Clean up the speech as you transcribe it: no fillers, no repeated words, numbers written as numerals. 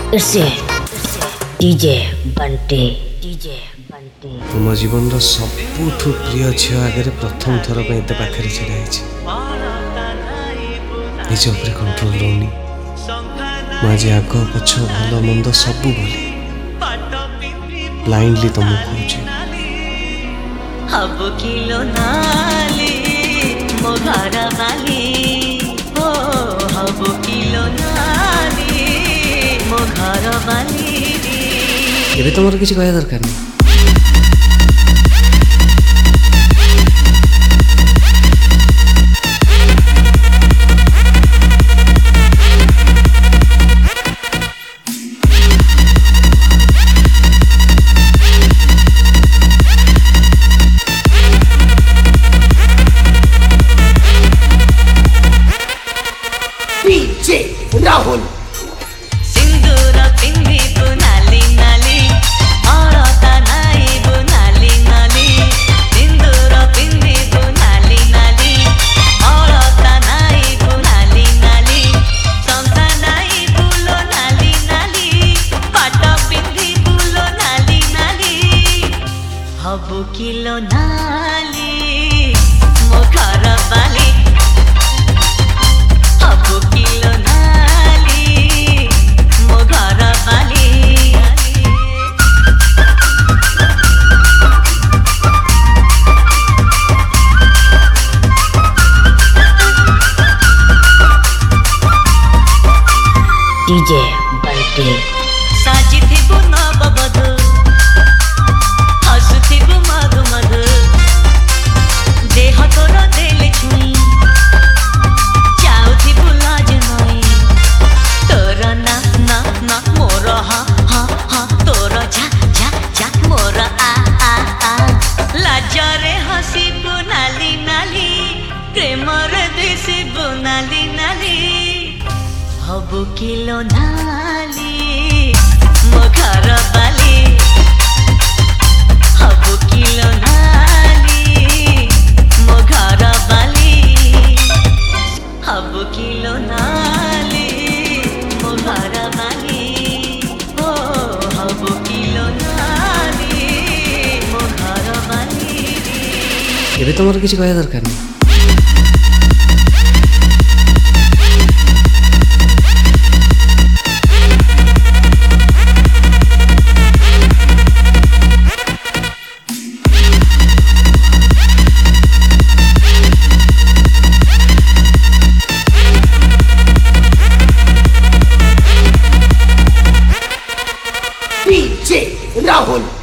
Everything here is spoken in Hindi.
It's DJ Bunty. तुम जीवन सबुठु प्रिय झील आगे प्रथम थर पर पाखे छिड़ा निज उपर कंट्रोल रोनी मुझे आग पछ भल मंद सब बोली ब्लाइंडली तुमको कहूँ हब किलो नाली मो घर बाली हो हब किलो नाली मो घर बाली एबे तुम किसी कह दरकार नहीं। राहुल सिंदूर पिंदी नाली नाली औरता नाई नाली नाली सिंदूर पिंदी नाली नाली औरता नाई नाली नाली संसा नाई बुलो नाली नाली पाट पिंदी बुलो नाली नाली हब किलो नाली मो घर बाली डीजे बंटी। साजिथिबु नवबधू हसुथिबु मधु मधु देह तोर देले छुई जाउथिबु लाज नई तोर ना ना ना मोर हा हा हा तोर झा झा झा मोर आ आ आ लाजरे हसिबु नाली नाली प्रेमरे दिसिबु नाली नाली हब किलो नाली मो घर बाली हब किलो नाली मो घर बाली हब किलो नाली मो घर बाली हो हब किलो नाली मो घर बाली एबे तुम किसी कह दरकार नहीं। डीजे राहुल।